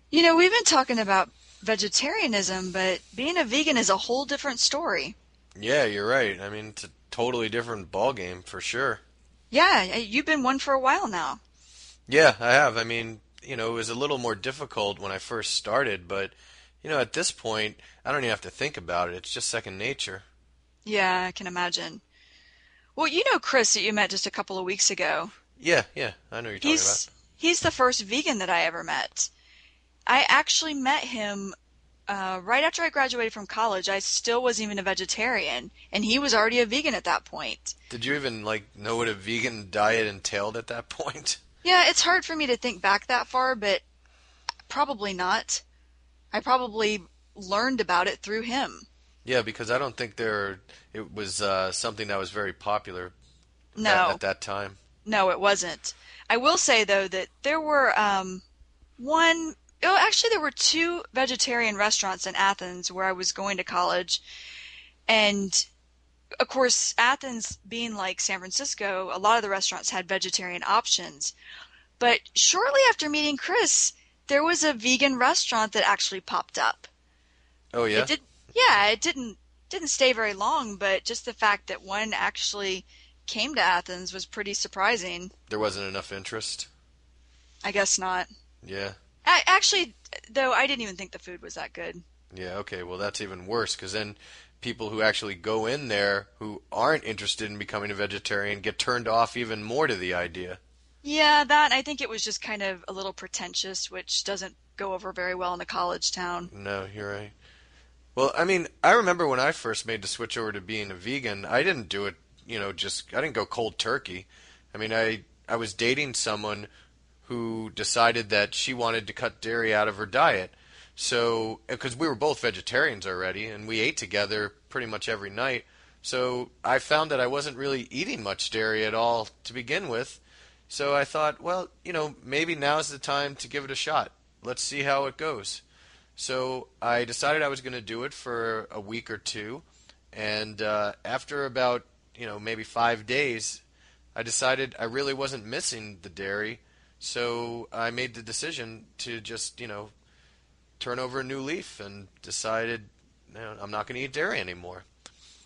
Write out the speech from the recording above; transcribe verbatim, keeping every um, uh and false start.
You know, we've been talking about vegetarianism, but being a vegan is a whole different story. Yeah, you're right. I mean, it's a totally different ball game for sure. Yeah, you've been one for a while now. Yeah, I have. I mean, you know, it was a little more difficult when I first started, but you know, at this point, I don't even have to think about it. It's just second nature. Yeah, I can imagine. Well, you know Chris that you met just a couple of weeks ago. Yeah, yeah, I know what you're talking about. He's he's the first vegan that I ever met. I actually met him uh, right after I graduated from college. I still wasn't even a vegetarian, and he was already a vegan at that point. Did you even like know what a vegan diet entailed at that point? Yeah, it's hard for me to think back that far, but probably not. I probably learned about it through him. Yeah, because I don't think there it was uh, something that was very popular that No, at that time. no, it wasn't. I will say though that there were um, one, oh, actually there were two vegetarian restaurants in Athens where I was going to college, and of course, Athens being like San Francisco, a lot of the restaurants had vegetarian options. But shortly after meeting Chris, there was a vegan restaurant that actually popped up. Oh It yeah, did, yeah, it didn't didn't stay very long, but just the fact that one actually came to Athens was pretty surprising. there wasn't enough interest. I guess not. Yeah. I, actually, though, I didn't even think the food was that good. Yeah, okay. Well, that's even worse because then people who actually go in there who aren't interested in becoming a vegetarian get turned off even more to the idea. Yeah, that I think it was just kind of a little pretentious, which doesn't go over very well in a college town. No, you're right. Well, I mean, I remember when I first made the switch over to being a vegan, I didn't do it, you know, just I didn't go cold turkey. I mean, I I was dating someone who decided that she wanted to cut dairy out of her diet. So, because we were both vegetarians already and we ate together pretty much every night. So, I found that I wasn't really eating much dairy at all to begin with. So, I thought, well, you know, maybe now's the time to give it a shot. Let's see how it goes. So, I decided I was going to do it for a week or two. And uh, after about, you know, maybe five days, I decided I really wasn't missing the dairy, so I made the decision to just, you know, turn over a new leaf and decided, you know, I'm not going to eat dairy anymore.